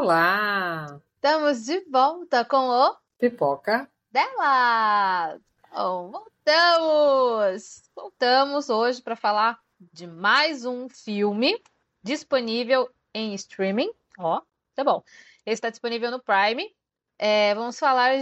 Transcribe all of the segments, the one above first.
Olá! Estamos de volta com o Pipoca dela! Oh, voltamos! Voltamos hoje para falar de mais um filme disponível em streaming. Ó, tá bom. Ele está disponível no Prime. Vamos falar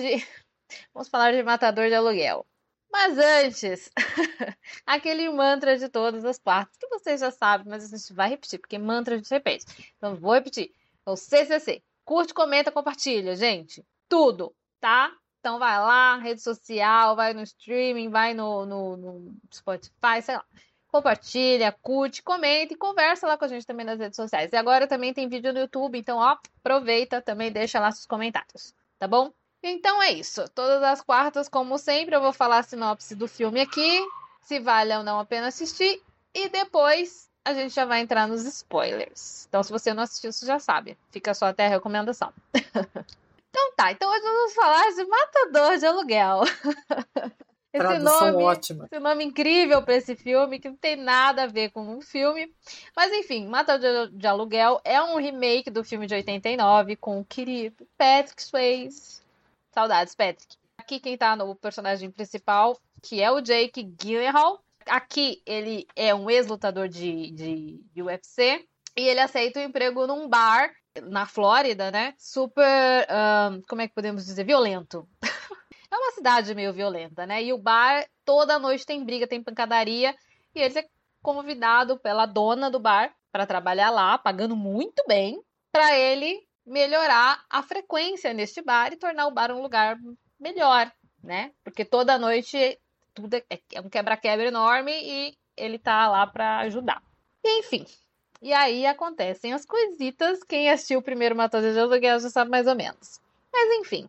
de Matador de Aluguel. Mas antes, aquele mantra de todas as partes, que vocês já sabem, mas a gente vai repetir, porque mantra a gente repete. Então, vou repetir. O CCC. Curte, comenta, compartilha, gente. Tudo, tá? Então, vai lá, rede social, vai no streaming, vai no Spotify, sei lá. Compartilha, curte, comenta e conversa lá com a gente também nas redes sociais. E agora também tem vídeo no YouTube, então, ó, aproveita também, deixa lá seus comentários, tá bom? Então é isso. Todas as quartas, como sempre, eu vou falar a sinopse do filme aqui, se vale ou não a pena assistir, e depois a gente já vai entrar nos spoilers. Então, se você não assistiu, você já sabe. Fica só até a recomendação. Então tá, então hoje nós vamos falar de Matador de Aluguel. tradução ótima. Esse nome incrível para esse filme, que não tem nada a ver com um filme. Mas enfim, Matador de Aluguel é um remake do filme de 89 com o querido Patrick Swayze. Saudades, Patrick. Aqui quem tá no personagem principal, que é o Jake Gyllenhaal. Aqui ele é um ex-lutador de UFC e ele aceita um emprego num bar na Flórida, né? Super, como é que podemos dizer? Violento. É uma cidade meio violenta, né? E o bar, toda noite tem briga, tem pancadaria. E ele é convidado pela dona do bar para trabalhar lá, pagando muito bem, para ele melhorar a frequência neste bar e tornar o bar um lugar melhor, né? Porque toda noite tudo é um quebra-quebra enorme e ele tá lá para ajudar. E, enfim. E aí acontecem as coisitas. Quem assistiu o primeiro Matador de Aluguel já sabe mais ou menos. Mas enfim.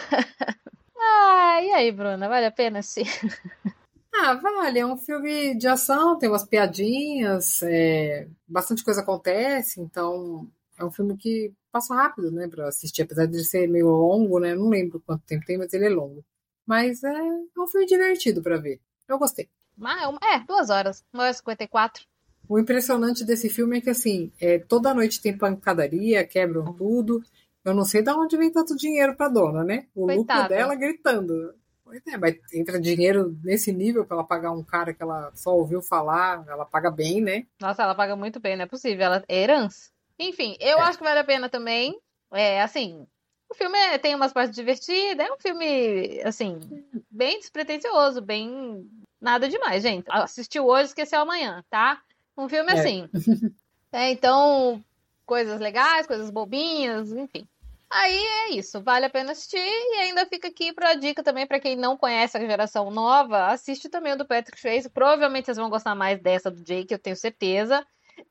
E aí, Bruna, vale a pena assistir? Vale, é um filme de ação, tem umas piadinhas, bastante coisa acontece, então é um filme que passa rápido, né, pra assistir, apesar de ser meio longo, né, não lembro quanto tempo tem, mas ele é longo. Mas é um filme divertido pra ver, eu gostei. 2 horas, 1h54. O impressionante desse filme é que, assim, toda noite tem pancadaria, quebram tudo. Eu não sei de onde vem tanto dinheiro pra dona, né? O lucro Coitada. dela gritando. Pois é, mas entra dinheiro nesse nível pra ela pagar um cara que ela só ouviu falar, ela paga bem, né? Nossa, ela paga muito bem, não é possível. Ela é herança. Enfim, eu acho que vale a pena também. Assim, o filme tem umas partes divertidas, é um filme, assim, bem despretensioso, bem nada demais, gente. Assistiu hoje, esqueceu amanhã, tá? Um filme assim. Então, coisas legais, coisas bobinhas, enfim. Aí é isso, vale a pena assistir e ainda fica aqui pra dica também pra quem não conhece a geração nova, assiste também o do Patrick Swayze. Provavelmente vocês vão gostar mais dessa do Jake, eu tenho certeza.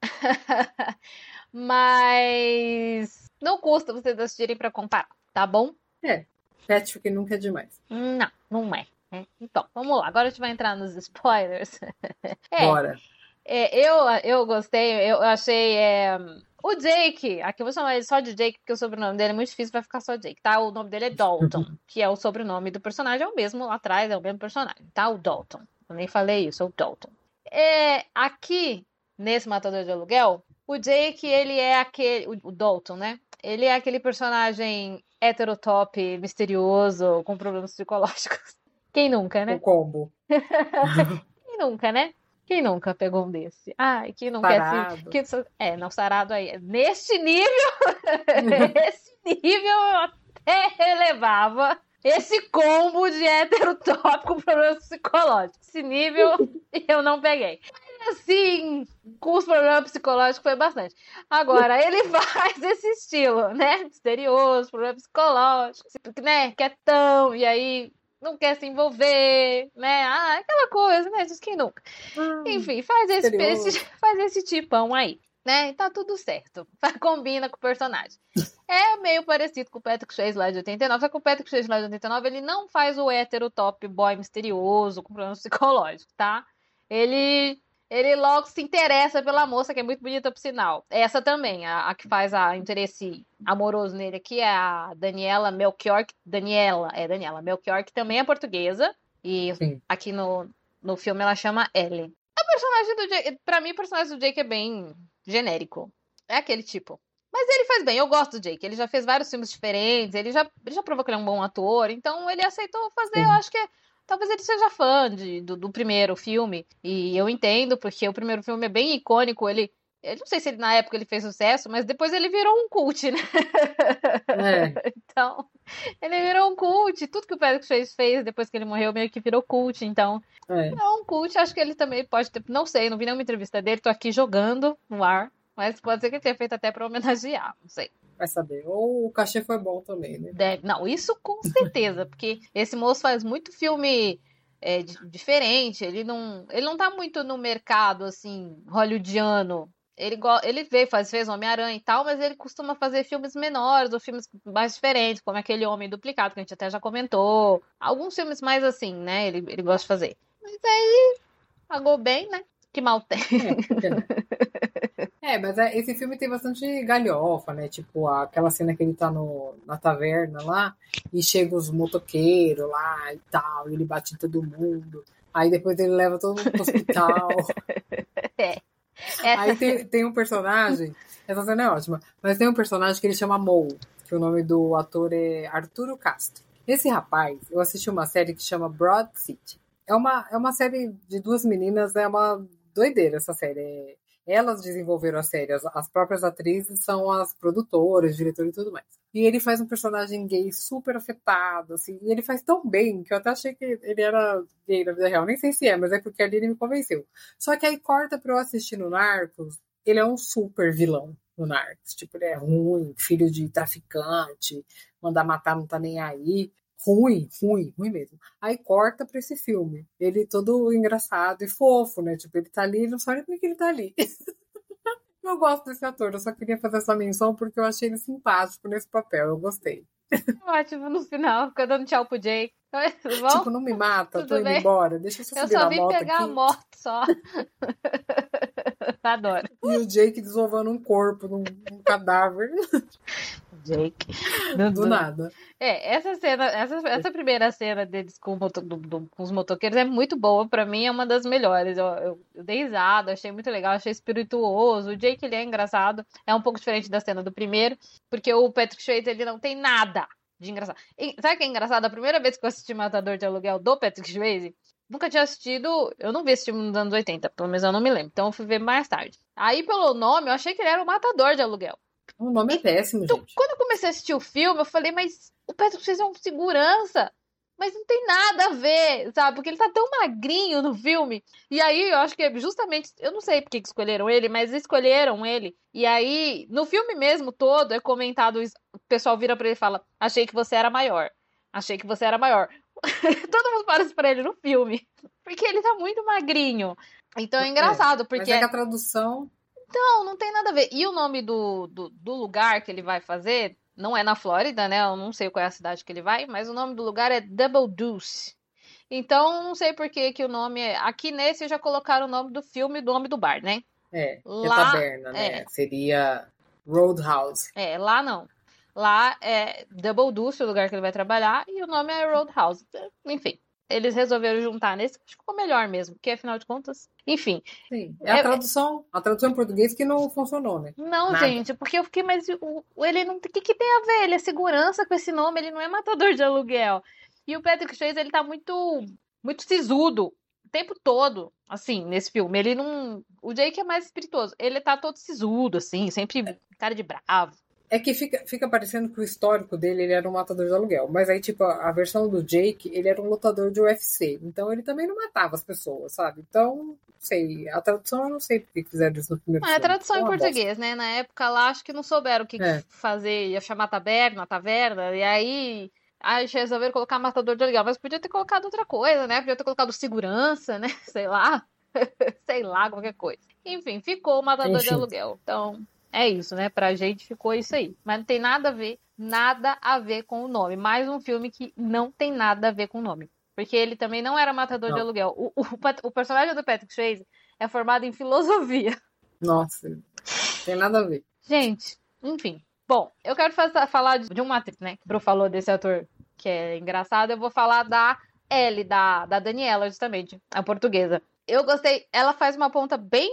Mas não custa vocês assistirem pra comparar, tá bom? Patrick nunca é demais. Não é. Então, vamos lá. Agora a gente vai entrar nos spoilers. Bora. Eu gostei, eu achei. O Jake, aqui eu vou chamar ele só de Jake, porque o sobrenome dele é muito difícil, vai ficar só Jake, tá? O nome dele é Dalton, que é o sobrenome do personagem, é o mesmo lá atrás, é o mesmo personagem, tá? O Dalton. Eu nem falei isso, é o Dalton. Aqui, nesse Matador de Aluguel, o Jake, ele é aquele. O Dalton, né? Ele é aquele personagem heterotop, misterioso, com problemas psicológicos. Quem nunca, né? O combo. Quem nunca, né? Quem nunca pegou um desse? Ai, quem não Sarado. quer se... Não, sarado aí. Neste nível, esse nível eu até relevava esse combo de heterotop com problemas psicológicos. Esse nível eu não peguei. Mas, assim, com os problemas psicológicos foi bastante. Agora, ele faz esse estilo, né? Misterioso, problemas psicológicos, né? Quietão, e aí não quer se envolver, né? Aquela coisa, né? Diz quem nunca. Enfim, faz esse tipão aí, né? E tá tudo certo. Combina com o personagem. É meio parecido com o Patrick Swayze lá de 89, só que o Patrick Swayze lá de 89, ele não faz o hétero top boy misterioso com problemas psicológicos, tá? Ele logo se interessa pela moça, que é muito bonita, por sinal. Essa também, a que faz o interesse amoroso nele aqui é a Daniela Melchior. Daniela Melchior, que também é portuguesa. E Sim. aqui no filme ela chama Ellie. A personagem do Jake, pra mim, o personagem do Jake é bem genérico. É aquele tipo. Mas ele faz bem, eu gosto do Jake. Ele já fez vários filmes diferentes, ele já provou que ele é um bom ator, então ele aceitou fazer, eu Sim. acho que talvez ele seja fã do primeiro filme. E eu entendo, porque o primeiro filme é bem icônico. Eu não sei se ele, na época ele fez sucesso, mas depois ele virou um cult, né? É, Então, ele virou um cult. Tudo que o Patrick Swayze fez depois que ele morreu meio que virou cult. Então, é. é um cult. Acho que ele também pode ter. Não sei, não vi nenhuma entrevista dele. Tô aqui jogando no ar. Mas pode ser que ele tenha feito até pra homenagear. Não sei. Vai saber. Ou o cachê foi bom também, né? Deve. Não, isso com certeza. Porque esse moço faz muito filme diferente. Ele não tá muito no mercado, assim, hollywoodiano. Ele fez Homem-Aranha e tal, mas ele costuma fazer filmes menores ou filmes mais diferentes, como aquele Homem Duplicado, que a gente até já comentou. Alguns filmes mais assim, né? Ele gosta de fazer. Mas aí pagou bem, né? Que mal tem. É, por que não? Mas esse filme tem bastante galhofa, né? Tipo, aquela cena que ele tá na taverna lá e chega os motoqueiros lá e tal, e ele bate em todo mundo. Aí depois ele leva todo mundo pro hospital. É. Aí tem um personagem, essa cena é ótima, mas tem um personagem que ele chama Moe, que o nome do ator é Arturo Castro. Esse rapaz, eu assisti uma série que chama Broad City. É uma série de duas meninas, é uma doideira essa série. Elas desenvolveram a série, as próprias atrizes são as produtoras, diretores e tudo mais. E ele faz um personagem gay super afetado, assim, e ele faz tão bem que eu até achei que ele era gay na vida real. Nem sei se é, mas é porque ali ele me convenceu. Só que aí corta pra eu assistir no Narcos, ele é um super vilão no Narcos. Tipo, ele é ruim, filho de traficante, mandar matar não tá nem aí. Ruim, ruim, ruim mesmo. Aí corta pra esse filme. Ele todo engraçado e fofo, né? Tipo, ele tá ali, não sabe nem que ele tá ali. Eu gosto desse ator, eu só queria fazer essa menção porque eu achei ele simpático nesse papel, eu gostei. Ótimo, no final, fica dando tchau pro Jake. Oi, tudo bom? Tipo, não me mata, tô Tudo indo bem? embora, deixa eu só Eu subir só na vim moto pegar a aqui. moto só. Adoro. E o Jake desovando um corpo num cadáver Jake. do nada. Essa cena, essa primeira cena deles com os motoqueiros é muito boa. Pra mim é uma das melhores. Eu dei risada, achei muito legal, achei espirituoso. O Jake, ele é engraçado. É um pouco diferente da cena do primeiro, porque o Patrick Swayze, ele não tem nada de engraçado. E, sabe o que é engraçado? A primeira vez que eu assisti Matador de Aluguel do Patrick Swayze, nunca tinha assistido. Eu não vi esse filme nos anos 80, pelo menos eu não me lembro. Então eu fui ver mais tarde. Aí, pelo nome, eu achei que ele era o Matador de Aluguel. O nome é péssimo, Então, gente. quando eu comecei a assistir o filme, eu falei, mas o Patrick Swayze é um segurança. Mas não tem nada a ver, sabe? Porque ele tá tão magrinho no filme. E aí, eu acho que é justamente. Eu não sei por que escolheram ele, mas escolheram ele. E aí, no filme mesmo todo, é comentado. O pessoal vira pra ele e fala: Achei que você era maior. Achei que você era maior. Todo mundo fala isso pra ele no filme. Porque ele tá muito magrinho. Então é engraçado, Mas porque. é que a tradução. Não tem nada a ver. E o nome do lugar que ele vai fazer não é na Flórida, né? Eu não sei qual é a cidade que ele vai, mas o nome do lugar é Double Deuce. Então, não sei por que que o nome é. Aqui nesse já colocaram o nome do filme e do nome do bar, né? Que é Lá taberna, né? Seria Roadhouse. lá não. Lá é Double Deuce, o lugar que ele vai trabalhar, e o nome é Roadhouse. Enfim, eles resolveram juntar nesse, acho que ficou melhor mesmo, porque afinal de contas. Enfim. Sim, é a tradução em português que não funcionou, né? Não, Nada. gente, porque eu fiquei, mas ele não. O que tem a ver? Ele é segurança com esse nome, ele não é matador de aluguel. E o Patrick Swayze, ele tá muito, muito sisudo o tempo todo, assim, nesse filme. Ele não. O Jake é mais espirituoso. Ele tá todo sisudo, assim, sempre cara de bravo. É que fica parecendo que o histórico dele ele era um matador de aluguel. Mas aí, tipo, a versão do Jake, ele era um lutador de UFC. Então ele também não matava as pessoas, sabe? Então, não sei. A tradução eu não sei por que fizeram isso no primeiro É filme. tradução em Uma português, né? Na época lá, acho que não souberam o que fazer. Ia chamar taverna, e aí. Aí eles resolveram colocar matador de aluguel. Mas podia ter colocado outra coisa, né? Podia ter colocado segurança, né? Sei lá. Sei lá, qualquer coisa. Enfim, ficou o matador de aluguel. Então, é isso, né? Pra gente ficou isso aí. Mas não tem nada a ver com o nome. Mais um filme que não tem nada a ver com o nome. Porque ele também não era matador de aluguel. O personagem do Patrick Swayze é formado em filosofia. Nossa, tem nada a ver. Gente, enfim. Bom, eu quero falar de uma atriz, né? Que o Bru falou desse ator que é engraçado. Eu vou falar da Ellie, da Daniela, justamente, a portuguesa. Eu gostei. Ela faz uma ponta bem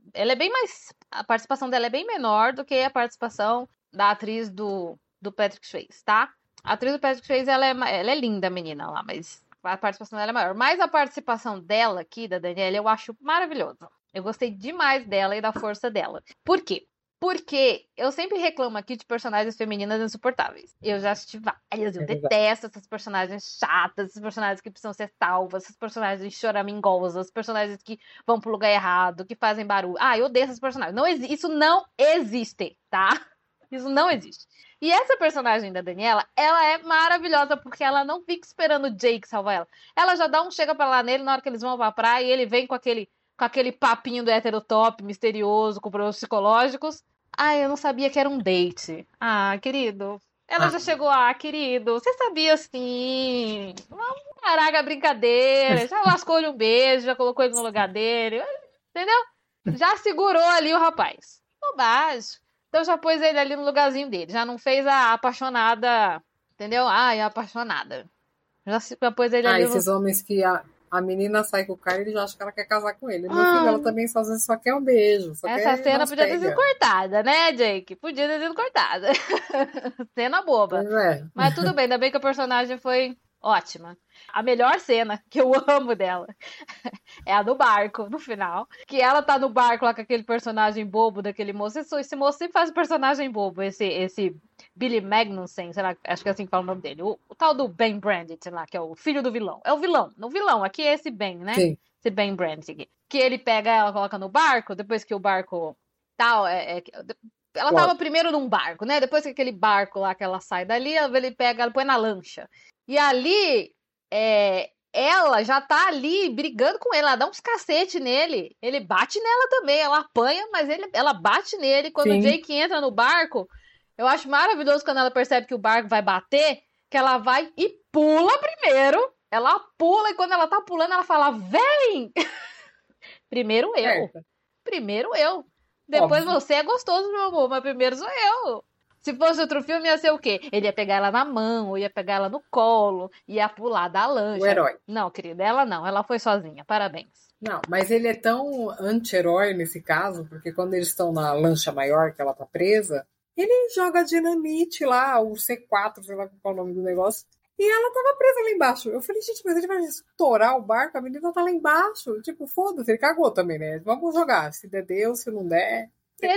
ela é bem mais. A participação dela é bem menor do que a participação da atriz do Patrick Swayze, tá? A atriz do Patrick Swayze, ela é linda, a menina lá, mas a participação dela é maior. Mas a participação dela aqui, da Daniela, eu acho maravilhosa. Eu gostei demais dela e da força dela. Por quê? Porque eu sempre reclamo aqui de personagens femininas insuportáveis. Eu já assisti várias, eu detesto essas personagens chatas, esses personagens que precisam ser salvas, esses personagens choramingosas, personagens que vão pro lugar errado, que fazem barulho. Ah, eu odeio esses personagens. Isso não existe, tá? Isso não existe. E essa personagem da Daniela, ela é maravilhosa porque ela não fica esperando o Jake salvar ela. Ela já dá um chega pra lá nele na hora que eles vão pra praia e ele vem com aquele papinho do heterotop misterioso, com problemas psicológicos. Ah, eu não sabia que era um date. Ah, querido. Ela já chegou, querido, você sabia sim. Caraca, brincadeira. Já lascou-lhe um beijo, já colocou ele no lugar dele. Entendeu? Já segurou ali o rapaz. Bobagem. Então já pôs ele ali no lugarzinho dele. Já não fez a apaixonada. Entendeu? Ai, a apaixonada. Já pôs ele ali esses homens que a menina sai com o cara e ele já acha que ela quer casar com ele. Meu filho, ela também às vezes só quer um beijo. Essa cena podia ter sido cortada, né, Jake? Podia ter sido cortada. Cena boba. Pois é. Mas tudo bem, ainda bem que a personagem foi ótima. A melhor cena que eu amo dela é a do barco, no final. Que ela tá no barco lá com aquele personagem bobo daquele moço. Esse moço sempre faz personagem bobo. Esse Billy Magnussen, sei lá, acho que é assim que fala o nome dele. O tal do Ben Brandt, sei lá, que é o filho do vilão. É o vilão. No vilão, aqui é esse Ben, né? Sim. Esse Ben Brandt aqui. Que ele pega ela, coloca no barco, depois que o barco tal, ela tava primeiro num barco, né? Depois que aquele barco lá que ela sai dali, ele pega, ela põe na lancha. E ali, ela já tá ali brigando com ele, ela dá uns cacete nele. Ele bate nela também, ela apanha, mas ela bate nele. Quando Sim. o Jake entra no barco, eu acho maravilhoso quando ela percebe que o barco vai bater, que ela vai e pula primeiro. Ela pula e quando ela tá pulando, ela fala, vem! Primeiro eu. Primeiro eu. Depois você é gostoso, meu amor, mas primeiro sou eu. Se fosse outro filme, ia ser o quê? Ele ia pegar ela na mão, ou ia pegar ela no colo, ia pular da lancha. O herói. Não, querida, ela não. Ela foi sozinha. Parabéns. Não, mas ele é tão anti-herói nesse caso, porque quando eles estão na lancha maior, que ela tá presa, ele joga dinamite lá, o C4, sei lá qual é o nome do negócio, e ela tava presa lá embaixo. Eu falei, gente, mas ele vai estourar o barco, a menina tá lá embaixo. Tipo, foda-se, ele cagou também, né? Vamos jogar. Se der, deu, se não der... E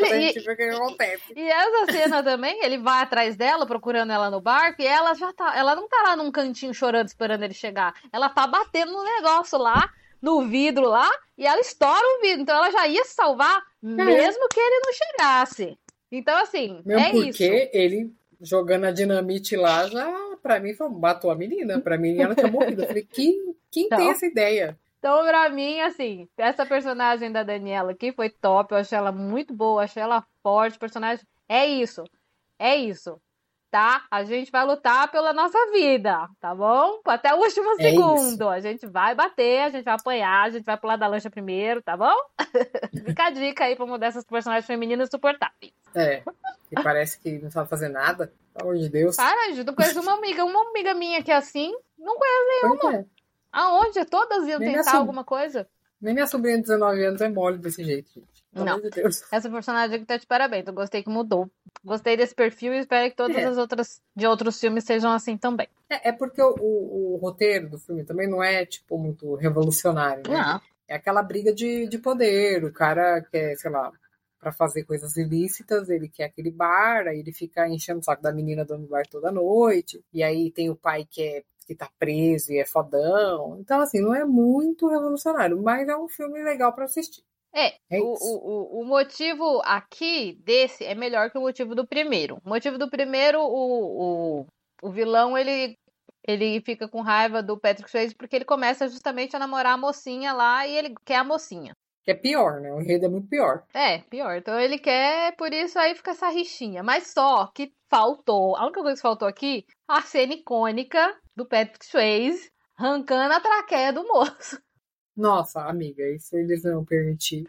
essa cena também, ele vai atrás dela, procurando ela no barco, e ela não tá lá num cantinho chorando, esperando ele chegar. Ela tá batendo no negócio lá, no vidro lá, e ela estoura o vidro. Então ela já ia se salvar, mesmo que ele não chegasse. Então, assim, mesmo isso. Porque ele jogando a dinamite lá, já, pra mim, matou a menina. Pra mim, ela tinha morrido. Eu falei, quem tem essa ideia? Então, pra mim, assim, essa personagem da Daniela aqui foi top. Eu achei ela muito boa, achei ela forte. Personagem. É isso. Tá? A gente vai lutar pela nossa vida, tá bom? Até o último segundo. Isso. A gente vai bater, a gente vai apanhar, a gente vai pular da lancha primeiro, tá bom? Fica a dica aí pra mudar essas personagens femininas insuportáveis. Que parece que não sabe fazer nada. Pelo amor de Deus. Para, eu não conheço uma amiga minha que é assim. Não conheço nenhuma. Aonde? Todas iam tentar alguma coisa? Nem minha sobrinha de 19 anos é mole desse jeito, gente. Pelo amor de Deus. Essa personagem aqui tá de parabéns. Eu gostei que mudou. Gostei desse perfil e espero que todas as outras de outros filmes sejam assim também. É porque o roteiro do filme também não é, tipo, muito revolucionário, né? Não. É aquela briga de poder. O cara quer, sei lá, pra fazer coisas ilícitas, ele quer aquele bar, aí ele fica enchendo o saco da menina dando bar toda noite. E aí tem o pai que tá preso e é fodão. Então, assim, não é muito revolucionário, mas é um filme legal pra assistir. O motivo aqui desse é melhor que o motivo do primeiro. O motivo do primeiro, o vilão, ele fica com raiva do Patrick Swayze porque ele começa justamente a namorar a mocinha lá e ele quer a mocinha. Que é pior, né? O enredo é muito pior. Pior. Então ele quer, por isso aí fica essa rixinha. Mas só que faltou, a única coisa que faltou aqui, a cena icônica do Patrick Swayze arrancando a traqueia do moço. Nossa, amiga, isso eles não permitir.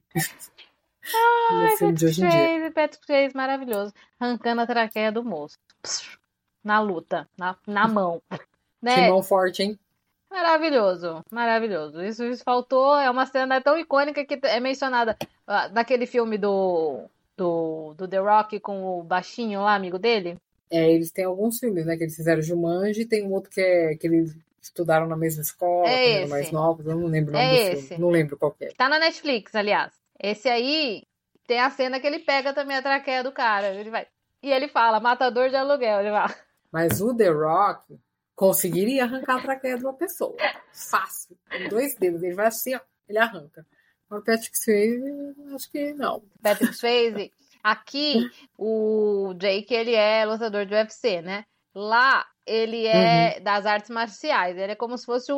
Patrick Swayze, maravilhoso. Arrancando a traqueia do moço. Na luta, na mão. Né? Que mão forte, hein? Maravilhoso, maravilhoso. Isso faltou, é uma cena tão icônica que é mencionada naquele filme do The Rock com o baixinho lá, amigo dele. Eles têm alguns filmes, né, que eles fizeram Jumanji, tem um outro que eles estudaram na mesma escola, quando É eram mais esse, novos, eu não lembro o nome do é filme, esse. não lembro qual que é. Tá na Netflix, aliás. Esse aí tem a cena que ele pega também a traqueia do cara. Ele vai. E ele fala, matador de aluguel. Ele fala. Mas o The Rock conseguiria arrancar a traqueia de uma pessoa. Fácil. Com 2 dedos. Ele vai assim, ó, ele arranca. Mas o Patrick Swayze, acho que não. Patrick Swayze. Aqui, o Jake, ele é lutador de UFC, né? Lá, ele é das artes marciais. Ele é como se fosse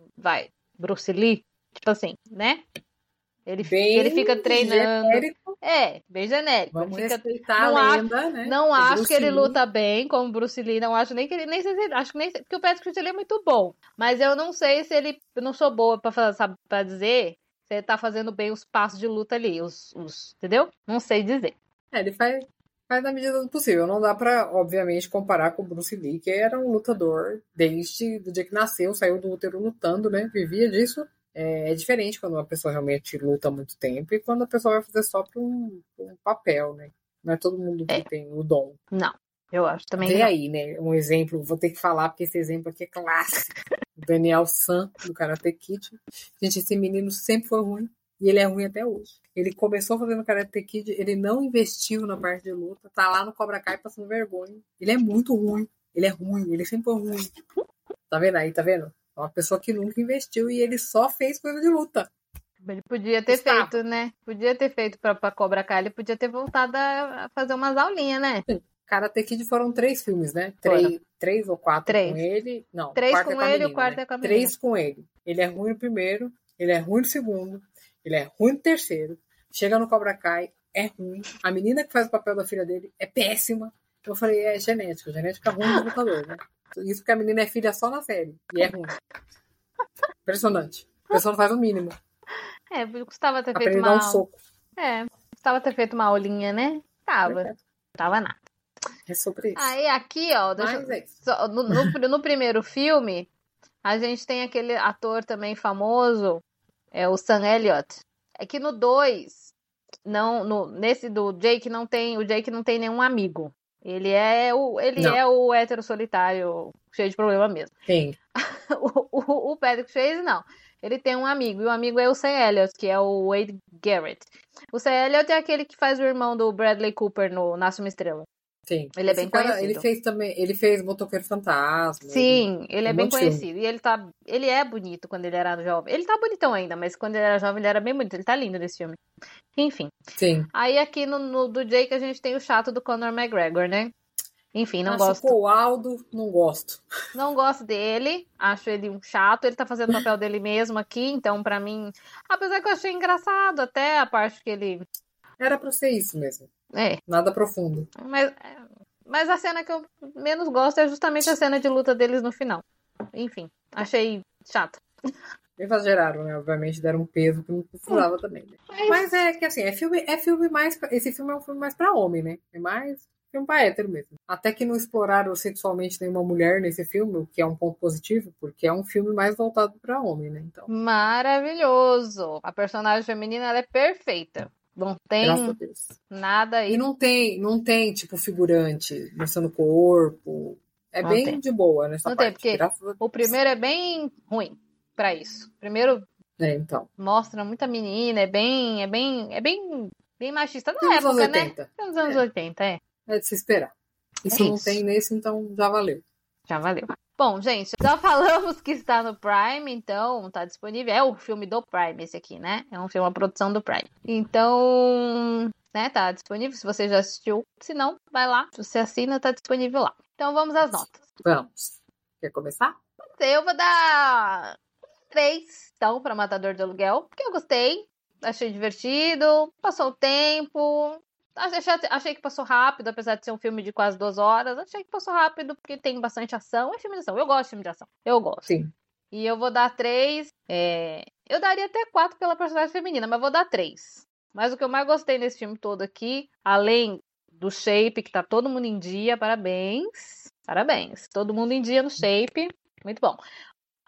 Bruce Lee. Tipo assim, né? Ele fica treinando. Genérico. Bem genérico. Vamos ele fica... respeitar não a acho, lenda, né? Não acho Bruce que ele Lee. luta bem como Bruce Lee. Não acho nem que ele. Nem sei se, acho que nem porque o Patrick Swayze é muito bom. Mas eu não sei se ele. Eu não sou boa pra dizer se ele tá fazendo bem os passos de luta ali. Entendeu? Não sei dizer. Ele faz na medida do possível. Não dá pra, obviamente, comparar com o Bruce Lee, que era um lutador desde o dia que nasceu, saiu do útero lutando, né? Vivia disso. É diferente quando uma pessoa realmente luta há muito tempo e quando a pessoa vai fazer só por um papel, né? Não é todo mundo que tem o dom. Não, eu acho também Vê não. aí, né? Um exemplo, vou ter que falar porque esse exemplo aqui é clássico. O Daniel San, do Karate Kid. Gente, esse menino sempre foi ruim e ele é ruim até hoje. Ele começou fazendo Karate Kid, ele não investiu na parte de luta, tá lá no Cobra Kai passando vergonha. Ele é muito ruim. Ele é ruim, ele sempre foi ruim. Tá vendo aí, tá vendo? É uma pessoa que nunca investiu e ele só fez coisa de luta. Ele podia ter feito, né? Podia ter feito pra Cobra Kai, ele podia ter voltado a fazer umas aulinhas, né? Karate Kid foram 3 filmes, né? 3 ou 4 com ele. Não, 3 quarto com é com a ele menina, e o quarto né? é com a menina. 3 com ele. Ele é ruim no primeiro, ele é ruim no segundo, ele é ruim no terceiro. Chega no Cobra Kai, é ruim. A menina que faz o papel da filha dele é péssima. Eu falei, é genética ruim do lutador, né? Isso porque a menina é filha só na série. E é ruim. Impressionante. A pessoa não faz o mínimo. Custava ter feito dar um soco. Custava ter feito uma aulinha, né? Tava nada. É sobre isso. Aí aqui, ó, no primeiro filme, a gente tem aquele ator também famoso, o Sam Elliott. É que no 2, nesse do Jake o Jake não tem nenhum amigo. Ele é o hétero solitário, cheio de problema mesmo. Sim. o Patrick Swayze, não. Ele tem um amigo, e o amigo é o Sam Elliott, que é o Wade Garrett. O Sam Elliott é aquele que faz o irmão do Bradley Cooper no Nasce uma Estrela. Sim. Ele é bem conhecido. Ele fez Motoqueiro Fantasma. Sim, ele é bem conhecido. E ele é bonito quando ele era jovem. Ele tá bonitão ainda, mas quando ele era jovem ele era bem bonito. Ele tá lindo nesse filme. Enfim. Sim. Aí aqui no do Jake a gente tem o chato do Conor McGregor, né? Enfim, não gosto. O Aldo, não gosto. Não gosto dele, acho ele um chato. Ele tá fazendo o papel dele mesmo aqui, então pra mim... Apesar que eu achei engraçado até a parte que ele... Era pra ser isso mesmo. Nada profundo. Mas a cena que eu menos gosto é justamente a cena de luta deles no final. Enfim, achei chato. Exageraram, né? Obviamente deram um peso que não precisava também. Né? Mas é que assim, filme mais... Esse filme é um filme mais pra homem, né? É mais... filme pra hétero mesmo. Até que não exploraram sexualmente nenhuma mulher nesse filme, o que é um ponto positivo, porque é um filme mais voltado pra homem, né? Então... Maravilhoso! A personagem feminina, ela é perfeita. Não tem nada aí. E não tem, tipo, figurante mostrando o corpo. É não bem tem. De boa nessa não parte. Tem, porque o primeiro é bem ruim pra isso. O primeiro então. mostra muita menina, é bem machista na época, né? Nos anos 80, É de se esperar. Isso não tem nesse, então já valeu. Já valeu. Bom, gente, já falamos que está no Prime, então tá disponível. É o filme do Prime esse aqui, né? É um filme, uma produção do Prime. Então, né, tá disponível se você já assistiu. Se não, vai lá. Se você assina, tá disponível lá. Então vamos às notas. Vamos. Quer começar? Eu vou dar 3, então, para Matador de Aluguel, porque eu gostei. Achei divertido, passou o tempo... Achei que passou rápido, apesar de ser um filme de quase 2 horas. Achei que passou rápido, porque tem bastante ação. É filme de ação. Eu gosto de filme de ação. Eu gosto. Sim. E eu vou dar 3. Eu daria até 4 pela personagem feminina, mas vou dar 3. Mas o que eu mais gostei nesse filme todo aqui, além do shape, que tá todo mundo em dia, parabéns. Parabéns. Todo mundo em dia no shape. Muito bom.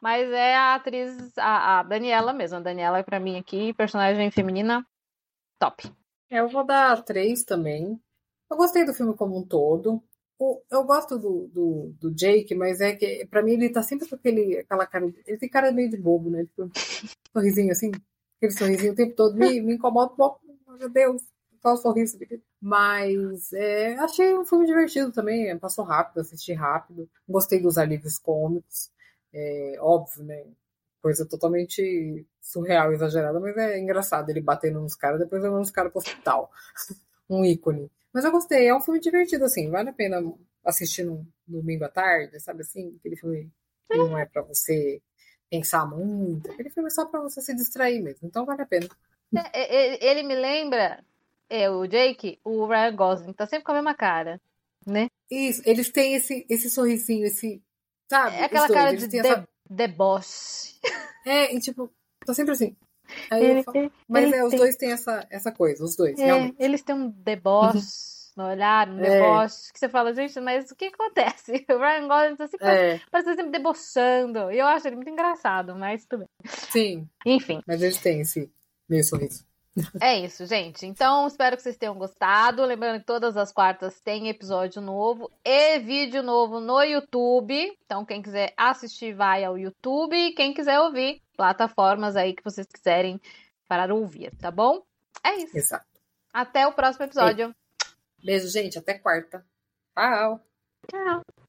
Mas é a atriz, a Daniela mesmo. A Daniela, pra mim aqui, personagem feminina, top. Eu vou dar 3 também. Eu gostei do filme como um todo. Eu gosto do Jake, mas é que, pra mim, ele tá sempre com aquela cara. Ele tem cara meio de bobo, né? Tipo, sorrisinho assim, aquele sorrisinho o tempo todo. Me incomoda um pouco. Meu Deus, qual sorriso. Mas achei um filme divertido também. Passou rápido, assisti rápido. Gostei dos alívios cômicos. Óbvio, né? Coisa totalmente surreal, exagerada, mas é engraçado ele batendo nos caras, depois levando os caras pro hospital. Um ícone. Mas eu gostei, é um filme divertido, assim, vale a pena assistir no domingo à tarde, sabe assim? Aquele filme que não é pra você pensar muito, aquele filme é só pra você se distrair mesmo, então vale a pena. Ele me lembra, o Jake, o Ryan Gosling, tá sempre com a mesma cara, né? Isso, eles têm esse sorrisinho, É sabe? Os aquela dois, cara eles de têm essa. deboche. E tipo, tá sempre assim. Aí eu Ele, falo. ele, Mas ele os tem, dois têm essa coisa, os dois, realmente. eles têm um deboche no olhar, um É, deboche, que você fala, gente, mas o que acontece? O Ryan Gosling tá sempre, é, parece que tá sempre debochando. E eu acho ele muito engraçado, mas tudo bem. sim. Enfim. Mas eles têm esse meio sorriso. É isso, gente. Então, espero que vocês tenham gostado. Lembrando que todas as quartas tem episódio novo e vídeo novo no YouTube. Então, quem quiser assistir, vai ao YouTube. Quem quiser ouvir, plataformas aí que vocês quiserem para ouvir, tá bom? É isso. Exato. Até o próximo episódio. Beijo, gente. Até quarta. Tchau. Tchau.